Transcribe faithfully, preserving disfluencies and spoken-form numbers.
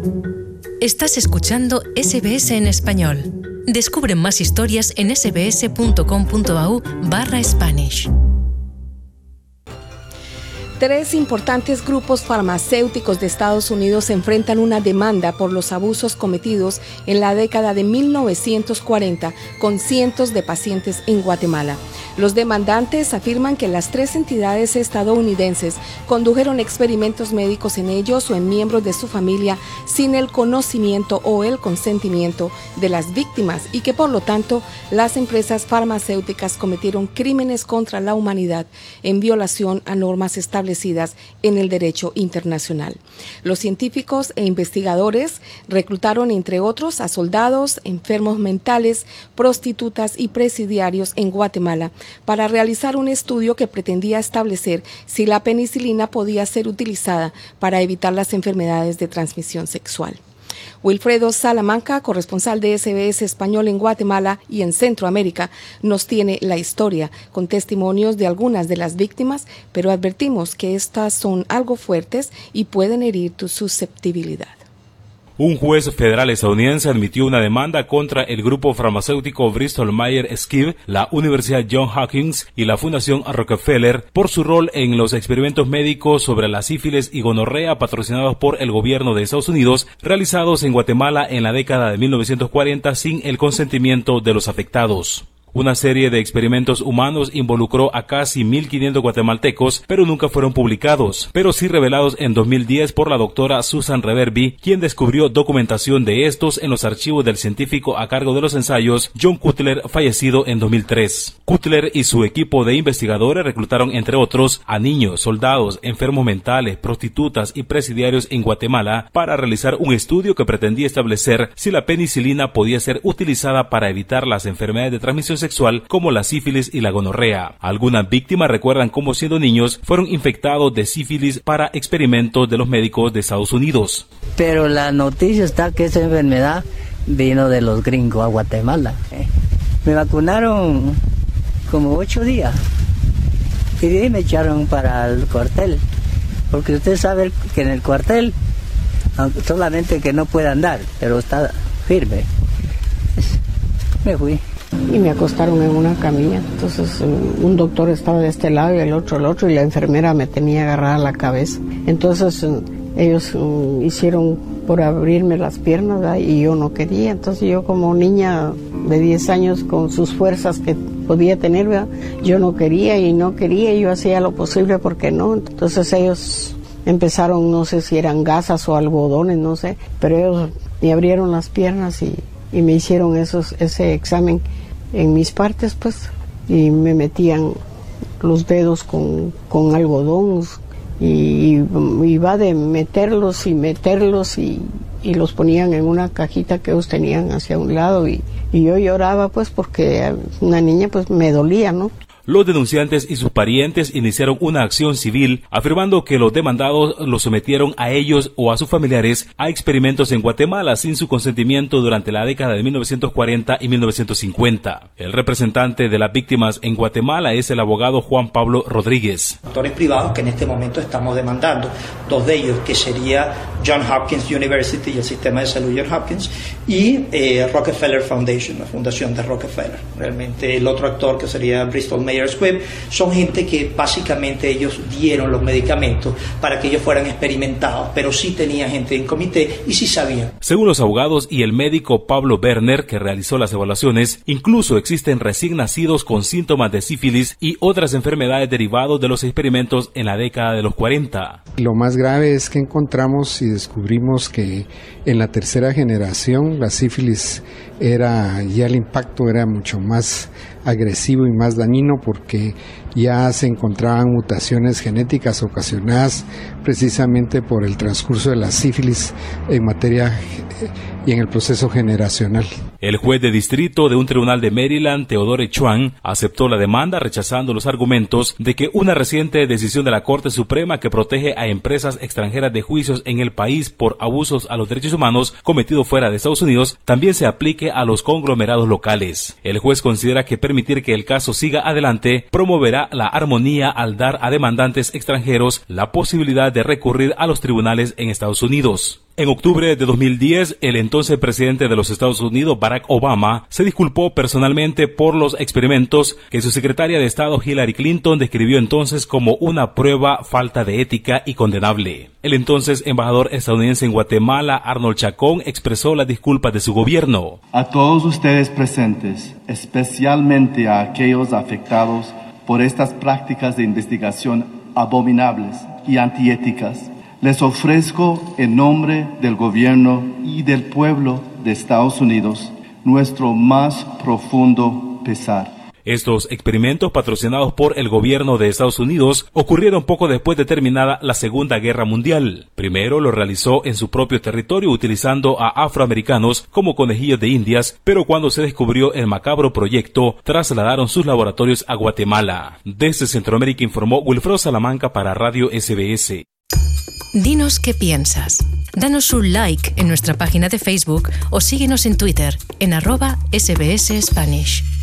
Estás escuchando S B S en español. Descubre más historias en sbs.com.au barra Spanish. Tres importantes grupos farmacéuticos de Estados Unidos enfrentan una demanda por los abusos cometidos en la década de mil novecientos cuarenta con cientos de pacientes en Guatemala. Los demandantes afirman que las tres entidades estadounidenses condujeron experimentos médicos en ellos o en miembros de su familia sin el conocimiento o el consentimiento de las víctimas y que por lo tanto las empresas farmacéuticas cometieron crímenes contra la humanidad en violación a normas establecidas en el derecho internacional. Los científicos e investigadores reclutaron, entre otros, a soldados, enfermos mentales, prostitutas y presidiarios en Guatemala para realizar un estudio que pretendía establecer si la penicilina podía ser utilizada para evitar las enfermedades de transmisión sexual. Wilfredo Salamanca, corresponsal de S B S Español en Guatemala y en Centroamérica, nos tiene la historia con testimonios de algunas de las víctimas, pero advertimos que estas son algo fuertes y pueden herir tu susceptibilidad. Un juez federal estadounidense admitió una demanda contra el grupo farmacéutico Bristol Myers Squibb, la Universidad Johns Hopkins y la Fundación Rockefeller por su rol en los experimentos médicos sobre la sífilis y gonorrea patrocinados por el gobierno de Estados Unidos, realizados en Guatemala en la década de mil novecientos cuarenta sin el consentimiento de los afectados. Una serie de experimentos humanos involucró a casi mil quinientos guatemaltecos, pero nunca fueron publicados, pero sí revelados en dos mil diez por la doctora Susan Reverby, quien descubrió documentación de estos en los archivos del científico a cargo de los ensayos John Cutler, fallecido en dos mil tres. Cutler y su equipo de investigadores reclutaron, entre otros, a niños, soldados, enfermos mentales, prostitutas y presidiarios en Guatemala para realizar un estudio que pretendía establecer si la penicilina podía ser utilizada para evitar las enfermedades de transmisión sexual como la sífilis y la gonorrea. Algunas víctimas recuerdan cómo siendo niños fueron infectados de sífilis para experimentos de los médicos de Estados Unidos. Pero la noticia está que esa enfermedad vino de los gringos a Guatemala. Me vacunaron como ocho días y de ahí me echaron para el cuartel, porque usted sabe que en el cuartel solamente que no puede andar, pero está firme. Me fui. Y me acostaron en una camilla, entonces un doctor estaba de este lado y el otro el otro y la enfermera me tenía agarrada la cabeza. Entonces ellos um, hicieron por abrirme las piernas, ¿verdad? Y yo no quería, entonces yo como niña de diez años con sus fuerzas que podía tener, ¿verdad? Yo no quería y no quería y yo hacía lo posible porque no. Entonces ellos empezaron, no sé si eran gasas o algodones, no sé, pero ellos me abrieron las piernas y, y me hicieron esos, ese examen en mis partes, pues, y me metían los dedos con, con algodón y iba de meterlos y meterlos y, y los ponían en una cajita que ellos tenían hacia un lado y, y yo lloraba, pues, porque una niña, pues, me dolía, ¿no? Los denunciantes y sus parientes iniciaron una acción civil afirmando que los demandados los sometieron a ellos o a sus familiares a experimentos en Guatemala sin su consentimiento durante la década de mil novecientos cuarenta y mil novecientos cincuenta. El representante de las víctimas en Guatemala es el abogado Juan Pablo Rodríguez. Actores privados que en este momento estamos demandando, dos de ellos que sería Johns Hopkins University y el sistema de salud Johns Hopkins y eh, Rockefeller Foundation, la fundación de Rockefeller. Realmente el otro actor que sería Bristol Myers Squibb, son gente que básicamente ellos dieron los medicamentos para que ellos fueran experimentados, pero sí tenía gente en comité y sí sabían. Según los abogados y el médico Pablo Berner, que realizó las evaluaciones, incluso existen recién nacidos con síntomas de sífilis y otras enfermedades derivadas de los experimentos en la década de los cuarenta. Lo más grave es que encontramos y descubrimos que en la tercera generación la sífilis era, ya el impacto era mucho más agresivo y más dañino porque ya se encontraban mutaciones genéticas ocasionadas precisamente por el transcurso de la sífilis en materia y en el proceso generacional. El juez de distrito de un tribunal de Maryland, Theodore Chuan, aceptó la demanda rechazando los argumentos de que una reciente decisión de la Corte Suprema que protege a empresas extranjeras de juicios en el país por abusos a los derechos humanos cometidos fuera de Estados Unidos también se aplique a los conglomerados locales. El juez considera que permitir que el caso siga adelante promoverá la armonía al dar a demandantes extranjeros la posibilidad de recurrir a los tribunales en Estados Unidos. En octubre de dos mil diez, el entonces presidente de los Estados Unidos, Barack Obama, se disculpó personalmente por los experimentos que su secretaria de Estado, Hillary Clinton, describió entonces como una prueba falta de ética y condenable. El entonces embajador estadounidense en Guatemala, Arnold Chacón, expresó las disculpas de su gobierno. A todos ustedes presentes, especialmente a aquellos afectados por estas prácticas de investigación abominables y antiéticas, les ofrezco en nombre del gobierno y del pueblo de Estados Unidos nuestro más profundo pesar. Estos experimentos, patrocinados por el gobierno de Estados Unidos, ocurrieron poco después de terminada la Segunda Guerra Mundial. Primero lo realizó en su propio territorio utilizando a afroamericanos como conejillos de indias, pero cuando se descubrió el macabro proyecto, trasladaron sus laboratorios a Guatemala. Desde Centroamérica informó Wilfredo Salamanca para Radio S B S. Dinos qué piensas. Danos un like en nuestra página de Facebook o síguenos en Twitter en arroba S B S Spanish.